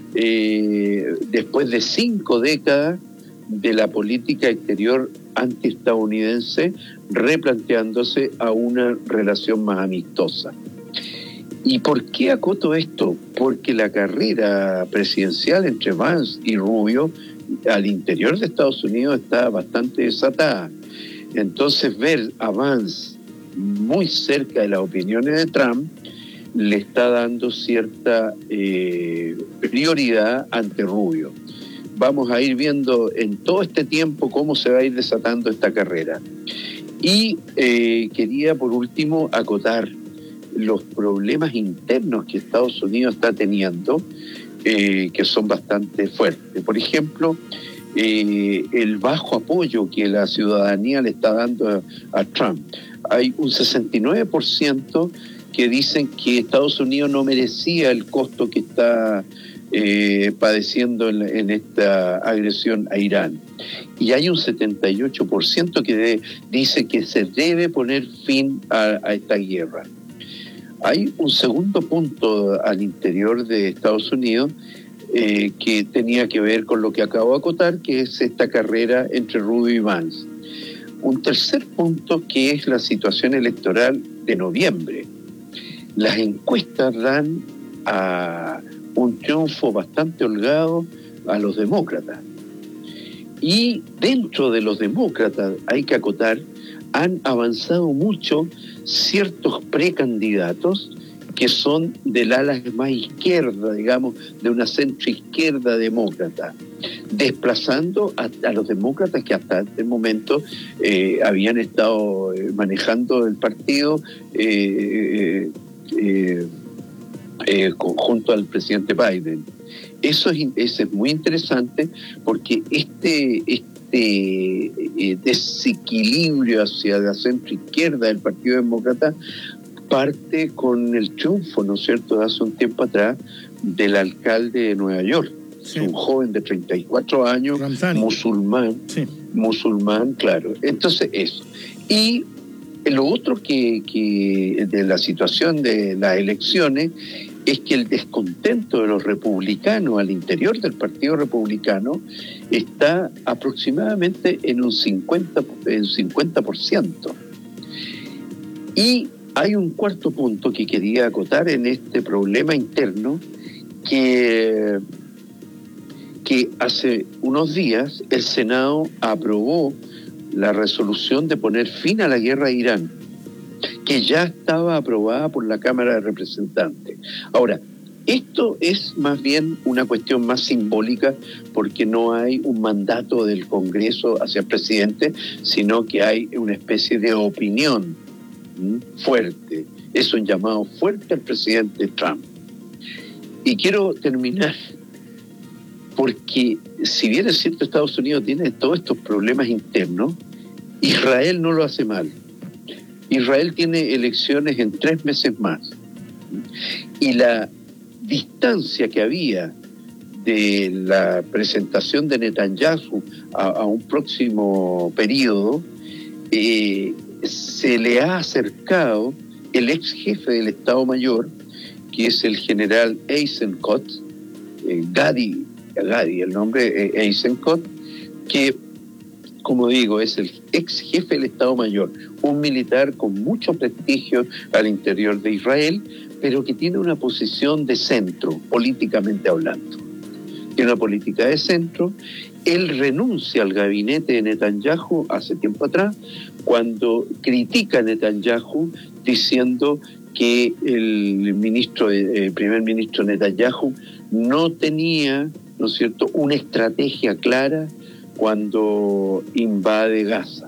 eh, después de cinco décadas de la política exterior antiestadounidense, replanteándose a una relación más amistosa. ¿Y por qué acoto esto? Porque la carrera presidencial entre Vance y Rubio al interior de Estados Unidos está bastante desatada. Entonces, ver a Vance muy cerca de las opiniones de Trump le está dando cierta eh, prioridad ante Rubio. Vamos a ir viendo en todo este tiempo cómo se va a ir desatando esta carrera. Y eh, quería, por último, acotar los problemas internos que Estados Unidos está teniendo, eh, que son bastante fuertes. Por ejemplo, eh, el bajo apoyo que la ciudadanía le está dando a, a Trump. Hay un sesenta y nueve por ciento que dicen que Estados Unidos no merecía el costo que está eh, padeciendo en, en esta agresión a Irán. Y hay un setenta y ocho por ciento que de, dice que se debe poner fin a, a esta guerra. Hay un segundo punto al interior de Estados Unidos eh, que tenía que ver con lo que acabo de acotar, que es esta carrera entre Rubio y Vance. Un tercer punto, que es la situación electoral de noviembre. Las encuestas dan a un triunfo bastante holgado a los demócratas. Y dentro de los demócratas, hay que acotar, han avanzado mucho ciertos precandidatos que son del ala más izquierda, digamos, de una centroizquierda demócrata, desplazando a, a los demócratas que hasta este momento eh, habían estado eh, manejando el partido eh, eh, eh, junto al presidente Biden. Eso es, eso es muy interesante porque este, este eh, desequilibrio hacia la centroizquierda del Partido Demócrata parte con el triunfo, ¿no es cierto?, de hace un tiempo atrás del alcalde de Nueva York. Sí. Un joven de treinta y cuatro años, Ramzani. musulmán, sí. musulmán, claro. Entonces eso. Y lo otro que, que de la situación de las elecciones es que el descontento de los republicanos al interior del Partido Republicano está aproximadamente en un cincuenta, en cincuenta por ciento. Y hay un cuarto punto que quería acotar en este problema interno, que, que hace unos días el Senado aprobó la resolución de poner fin a la guerra a Irán, que ya estaba aprobada por la Cámara de Representantes. Ahora, esto es más bien una cuestión más simbólica porque no hay un mandato del Congreso hacia el presidente, sino que hay una especie de opinión fuerte. Es un llamado fuerte al presidente Trump. Y quiero terminar porque si bien es cierto Estados Unidos tiene todos estos problemas internos, Israel no lo hace mal. Israel tiene elecciones en tres meses más. Y la distancia que había de la presentación de Netanyahu a, a un próximo periodo, eh, se le ha acercado el ex jefe del Estado Mayor, que es el general Eisenkot, eh, Gadi, Gadi, el nombre eh, Eisenkot, que, como digo, es el ex jefe del Estado Mayor, un militar con mucho prestigio al interior de Israel, pero que tiene una posición de centro, políticamente hablando. Tiene una política de centro. Él renuncia al gabinete de Netanyahu hace tiempo atrás, cuando critica a Netanyahu diciendo que el ministro, el primer ministro Netanyahu no tenía, ¿no es cierto?, una estrategia clara cuando invade Gaza.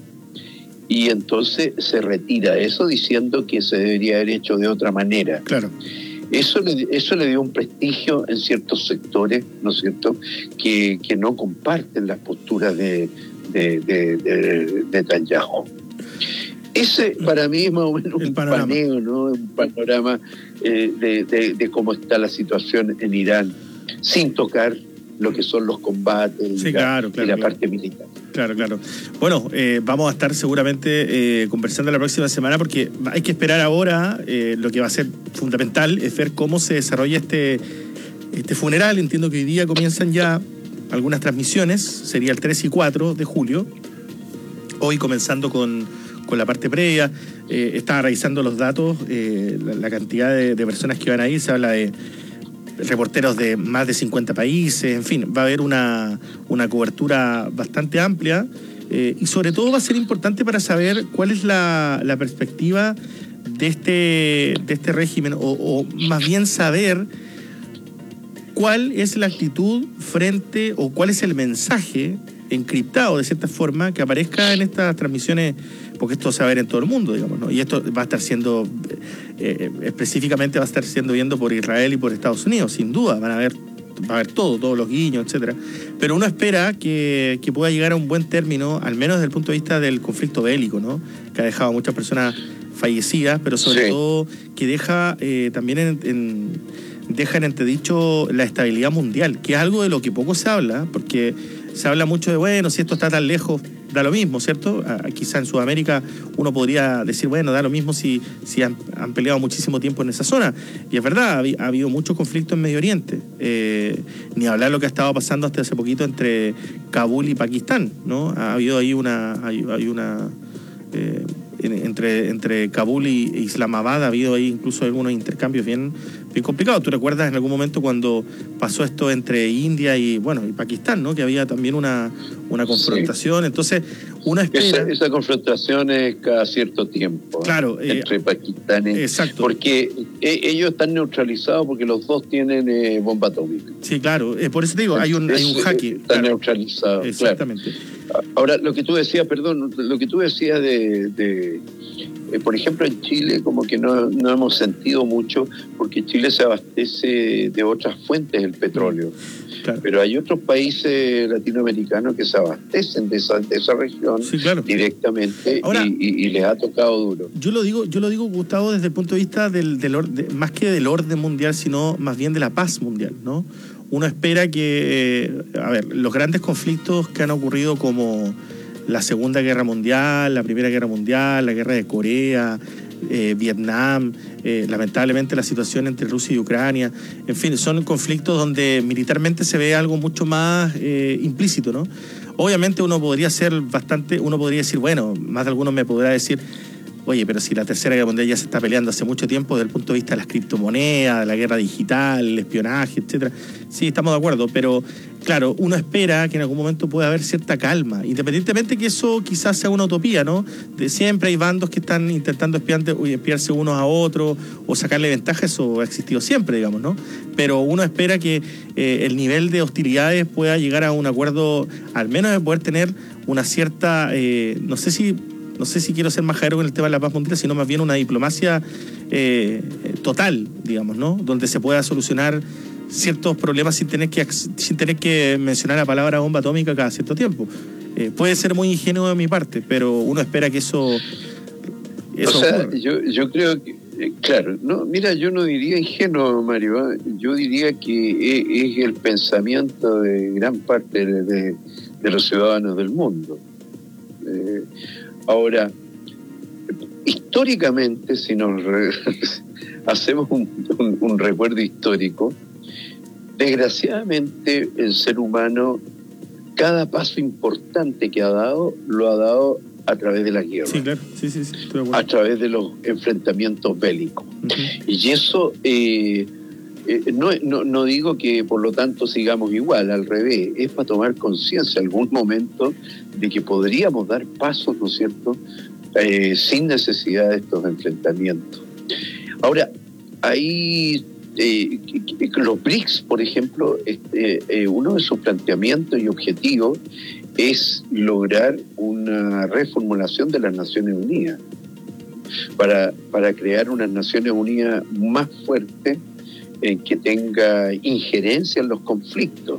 Y entonces se retira eso diciendo que se debería haber hecho de otra manera. Claro. Eso le, eso le dio un prestigio en ciertos sectores, ¿no es cierto?, que, que no comparten las posturas de, de, de, de, de Netanyahu. Ese para mí es más o menos un paneo, ¿no?, un panorama eh, de, de, de cómo está la situación en Irán, sin tocar lo que son los combates sí, y, claro, la, claro, y la claro. parte militar. Claro, claro. Bueno, eh, vamos a estar seguramente eh, conversando la próxima semana porque hay que esperar ahora, eh, lo que va a ser fundamental es ver cómo se desarrolla este, este funeral. Entiendo que hoy día comienzan ya algunas transmisiones, sería el tres y cuatro de julio, hoy comenzando con, con la parte previa. Eh, estaba revisando los datos, eh, la, la cantidad de, de personas que van a ir, se habla de reporteros de más de cincuenta países, en fin, va a haber una, una cobertura bastante amplia eh, y sobre todo va a ser importante para saber cuál es la, la perspectiva de este, de este régimen o, o más bien saber cuál es la actitud frente o cuál es el mensaje encriptado de cierta forma que aparezca en estas transmisiones, porque esto se va a ver en todo el mundo, digamos, ¿no? Y esto va a estar siendo, eh, específicamente va a estar siendo viendo por Israel y por Estados Unidos, sin duda, van a ver, va a haber todo, todos los guiños, etcétera. Pero uno espera que, que pueda llegar a un buen término, al menos desde el punto de vista del conflicto bélico, ¿no?, que ha dejado a muchas personas fallecidas, pero sobre sí. todo que deja eh, también en, en, deja en entredicho la estabilidad mundial, que es algo de lo que poco se habla, porque se habla mucho de, bueno, si esto está tan lejos, da lo mismo, ¿cierto? Ah, quizá en Sudamérica uno podría decir, bueno, da lo mismo si, si han, han peleado muchísimo tiempo en esa zona. Y es verdad, ha, ha habido mucho conflicto en Medio Oriente. Eh, ni hablar lo que ha estado pasando hasta hace poquito entre Kabul y Pakistán, ¿no? Ha habido ahí una... Hay, hay una eh, en, entre, entre Kabul y Islamabad ha habido ahí incluso algunos intercambios bien, bien complicados. ¿Tú recuerdas en algún momento cuando pasó esto entre India y, bueno, y Pakistán, ¿no? Que había también una, una confrontación. Sí. Entonces, uno espera... Esa, esa confrontación es cada cierto tiempo. Claro. Eh, entre pakistanes. Exacto. Porque eh, ellos están neutralizados porque los dos tienen eh, bomba atómica. Sí, claro. Eh, por eso te digo, hay un, hay un jaque. Están claro. neutralizados. Exactamente. Claro. Ahora, lo que tú decías, perdón, lo que tú decías de... de eh, por ejemplo, en Chile como que no, no hemos sentido mucho porque Chile se abastece de otras fuentes del petróleo. Claro. Pero hay otros países latinoamericanos que se abastecen de esa, de esa región sí, claro. directamente. Ahora, y, y, y les ha tocado duro. Yo lo digo, yo lo digo, Gustavo, desde el punto de vista del, del orden, más que del orden mundial, sino más bien de la paz mundial, ¿no? Uno espera que, eh, a ver, los grandes conflictos que han ocurrido como la Segunda Guerra Mundial, la Primera Guerra Mundial, la Guerra de Corea, eh, Vietnam, eh, lamentablemente la situación entre Rusia y Ucrania, en fin, son conflictos donde militarmente se ve algo mucho más eh, implícito, ¿no? Obviamente uno podría ser bastante, uno podría decir, bueno, más de alguno me podrá decir, oye, pero si la Tercera Guerra Mundial ya se está peleando hace mucho tiempo desde el punto de vista de las criptomonedas, de la guerra digital, el espionaje, etcétera. Sí, estamos de acuerdo, pero claro, uno espera que en algún momento pueda haber cierta calma, independientemente que eso quizás sea una utopía, ¿no? De siempre hay bandos que están intentando espiarte, espiarse unos a otros o sacarle ventaja, eso ha existido siempre, digamos, ¿no? Pero uno espera que eh, el nivel de hostilidades pueda llegar a un acuerdo, al menos de poder tener una cierta, eh, no sé si no sé si quiero ser majadero con el tema de la paz mundial, sino más bien una diplomacia eh, total, digamos, ¿no? Donde se pueda solucionar ciertos problemas sin tener que sin tener que mencionar la palabra bomba atómica cada cierto tiempo. Eh, puede ser muy ingenuo de mi parte, pero uno espera que eso, eso o sea, yo, yo creo que, eh, claro, no, mira, yo no diría ingenuo, Mario, ¿eh? Yo diría que es, es el pensamiento de gran parte de, de, de los ciudadanos del mundo. Eh, Ahora, históricamente, si nos re, hacemos un, un, un recuerdo histórico, desgraciadamente el ser humano, cada paso importante que ha dado, lo ha dado a través de la guerra. Sí, claro. Sí, sí, sí, estoy de acuerdo. A través de los enfrentamientos bélicos. Uh-huh. Y eso, eh, eh, no, no, no digo que por lo tanto sigamos igual, al revés, es para tomar conciencia en algún momento de que podríamos dar pasos, ¿no es cierto?, eh, sin necesidad de estos enfrentamientos. Ahora, ahí eh, los B R I C S, por ejemplo, este, eh, uno de sus planteamientos y objetivos es lograr una reformulación de las Naciones Unidas para, para crear unas Naciones Unidas más fuertes, en que tenga injerencia en los conflictos,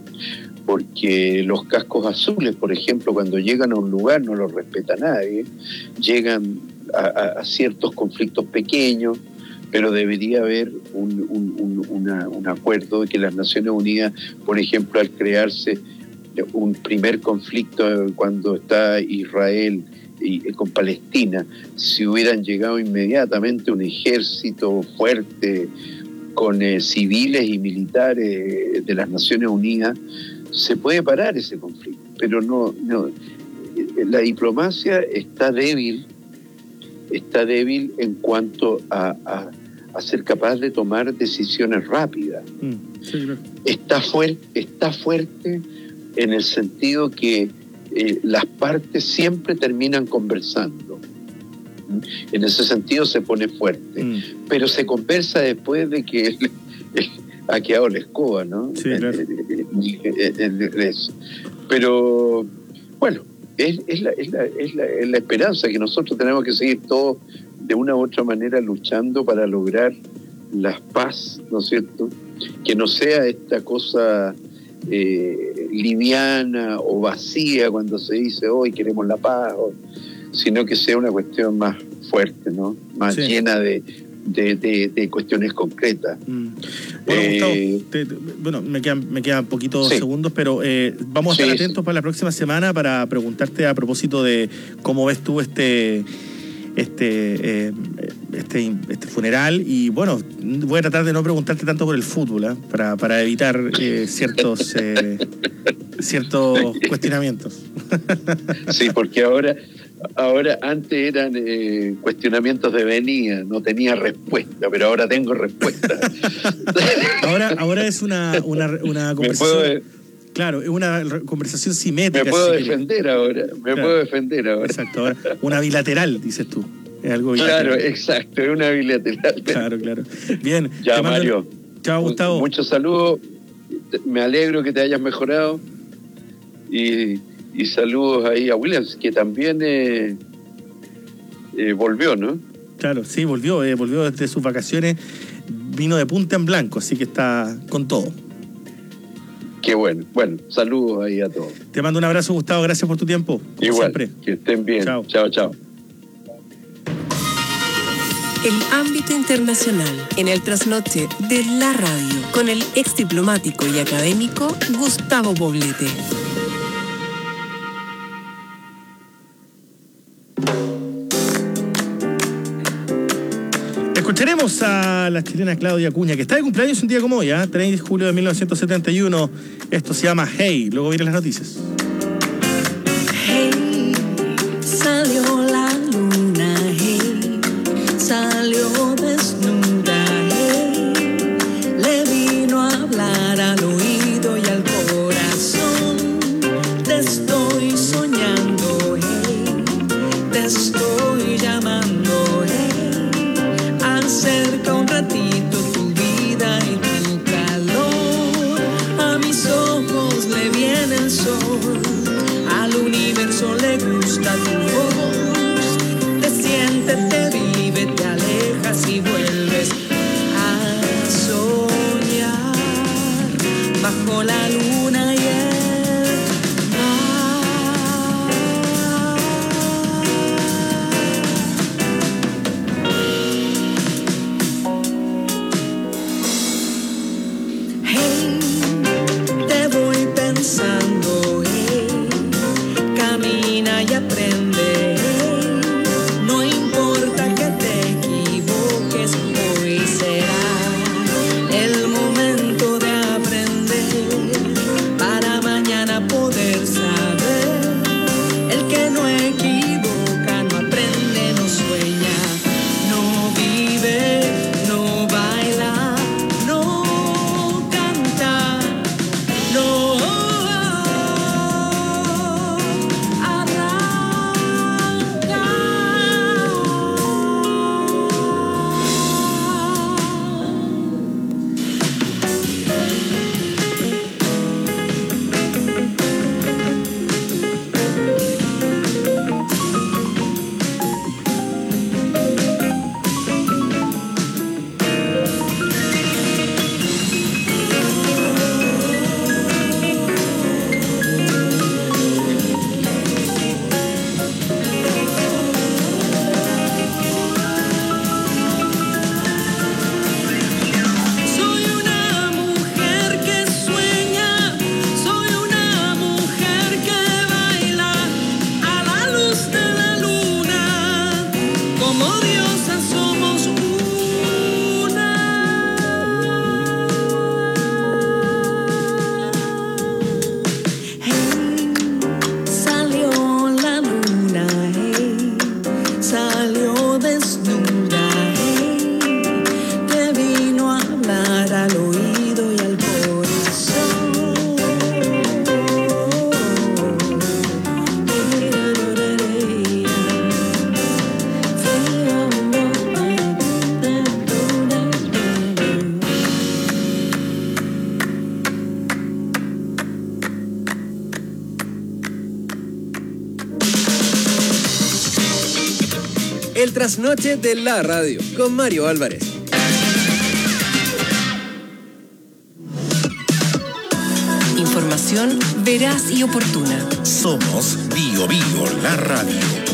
porque los cascos azules, por ejemplo, cuando llegan a un lugar no los respeta nadie, llegan a, a, a ciertos conflictos pequeños, pero debería haber un, un, un, una, un acuerdo de que las Naciones Unidas, por ejemplo, al crearse un primer conflicto cuando está Israel y, y con Palestina, si hubieran llegado inmediatamente un ejército fuerte con eh, civiles y militares de las Naciones Unidas, se puede parar ese conflicto, pero no, no. La diplomacia está débil, está débil en cuanto a, a, a ser capaz de tomar decisiones rápidas. Mm, sí, claro. Está fuerte, está fuerte en el sentido que eh, las partes siempre terminan conversando. En ese sentido se pone fuerte, mm. pero se conversa después de que el, el, ha quedado la escoba, ¿no? Sí, claro. El, el, el, pero bueno, es, es, la, es, la, es, la, es la esperanza que nosotros tenemos que seguir todos de una u otra manera luchando para lograr la paz, ¿no es cierto? Que no sea esta cosa eh, liviana o vacía cuando se dice hoy queremos la paz, o, sino que sea una cuestión más fuerte, ¿no? Más sí. llena de, de, de, de cuestiones concretas. Mm. Bueno, eh, Gustavo, te, te, bueno, me quedan, me quedan poquitos sí. segundos, pero eh, vamos a estar sí, atentos sí. para la próxima semana para preguntarte a propósito de cómo ves tú este este eh, este, este funeral, y bueno, voy a tratar de no preguntarte tanto por el fútbol, ¿eh? para, para evitar eh, ciertos eh, ciertos cuestionamientos. Sí, porque ahora Ahora, antes eran eh, cuestionamientos de venía, no tenía respuesta, pero ahora tengo respuesta. ahora, ahora es una, una, una conversación. Me puedo, claro, es una conversación simétrica. Me puedo si defender quieres. ahora, me claro. puedo defender ahora. Exacto, ahora una bilateral, dices tú. Es algo bilateral. Claro, exacto, es una bilateral. Claro, claro. Bien. Ya, Mario. Chao, Gustavo. Muchos saludos. Me alegro que te hayas mejorado. Y, y saludos ahí a Williams, que también eh, eh, volvió, ¿no? Claro, sí, volvió. Eh, volvió desde sus vacaciones. Vino de punta en blanco, así que está con todo. Qué bueno. Bueno, saludos ahí a todos. Te mando un abrazo, Gustavo. Gracias por tu tiempo. Igual, siempre. Que estén bien. Chao, chao. chao. El ámbito internacional en el trasnoche de la radio con el ex diplomático y académico Gustavo Poblete. Escucharemos a la chilena Claudia Acuña, que está de cumpleaños un día como hoy, ¿eh? tres de julio de mil novecientos setenta y uno. Esto se llama Hey. Luego vienen las noticias. Hey, salió la luna, hey, salió desnuda, hey, le vino a hablar al oído y al corazón. Te estoy soñando, hey, te estoy llamando, hey, acerca un ratito tu vida y tu calor. A mis ojos le viene el sol, al universo le gusta tu voz. Te sientes, te vive, te alejas y vuelves a soñar bajo la luna y el mar. Hey, te voy pensando, hey, camina y aprende, hey, no importa que te equivoques, hoy será el momento de aprender para mañana poder saber. El que no equivoca no aprende, no sueña, no vive, no baila, no canta, no soy una mujer que sueña, soy una mujer que baila a la luz de la luna. Como diosas somos una. Hey, salió la luna, hey, salió desnuda, hey, te vino a hablar al oído y al corazón. El trasnoche de la radio con Mario Álvarez. Información veraz y oportuna. Somos Bio Bio, la radio.